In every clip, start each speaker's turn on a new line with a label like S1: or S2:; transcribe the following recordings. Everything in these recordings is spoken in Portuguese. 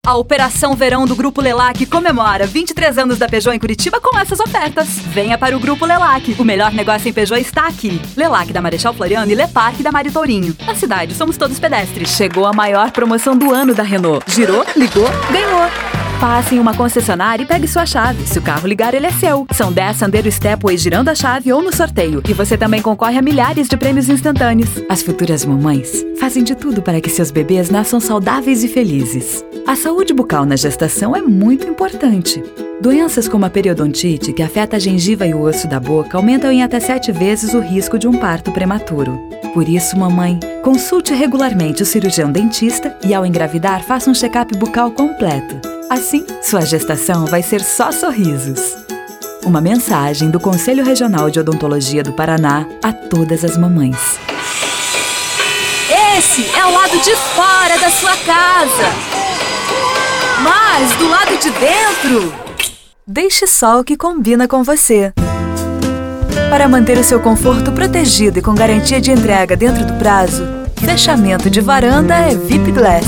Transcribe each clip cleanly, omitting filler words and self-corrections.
S1: A Operação Verão do Grupo Lelac comemora 23 anos da Peugeot em Curitiba com essas ofertas. Venha para o Grupo Lelac. O melhor negócio em Peugeot está aqui. Lelac da Marechal Floriano e Leparc da Mari Tourinho. Na cidade, somos todos pedestres. Chegou a maior promoção do ano da Renault. Girou, ligou, ganhou. Passe em uma concessionária e pegue sua chave. Se o carro ligar, ele é seu. São 10 Sandero Stepway girando a chave ou no sorteio. E você também concorre a milhares de prêmios instantâneos. As futuras mamães fazem de tudo para que seus bebês nasçam saudáveis e felizes. A saúde bucal na gestação é muito importante. Doenças como a periodontite, que afeta a gengiva e o osso da boca, aumentam em até 7 vezes o risco de um parto prematuro. Por isso, mamãe, consulte regularmente o cirurgião dentista e, ao engravidar, faça um check-up bucal completo. Assim, sua gestação vai ser só sorrisos. Uma mensagem do Conselho Regional de Odontologia do Paraná a todas as mamães.
S2: Esse é o lado de fora da sua casa. Mas do lado de dentro,
S1: deixe só o que combina com você. Para manter o seu conforto protegido e com garantia de entrega dentro do prazo, fechamento de varanda é VIP Glass.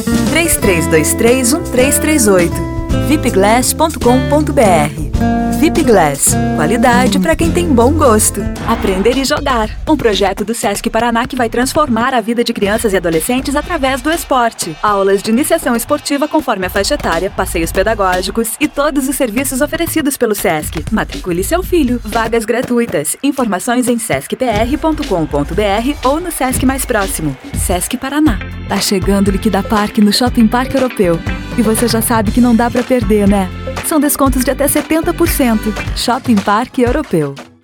S1: 3323-1338 vipglass.com.br. VIP Glass, qualidade para quem tem bom gosto. Aprender e jogar, um projeto do Sesc Paraná que vai transformar a vida de crianças e adolescentes através do esporte. Aulas de iniciação esportiva conforme a faixa etária, passeios pedagógicos e todos os serviços oferecidos pelo Sesc. Matricule seu filho, vagas gratuitas. Informações em sescpr.com.br ou no Sesc mais próximo. Sesc Paraná. Tá chegando Liquida Parque no Shopping Parque Europeu. E você já sabe que não dá pra perder, né? São descontos de até 70%. Shopping Parque Europeu.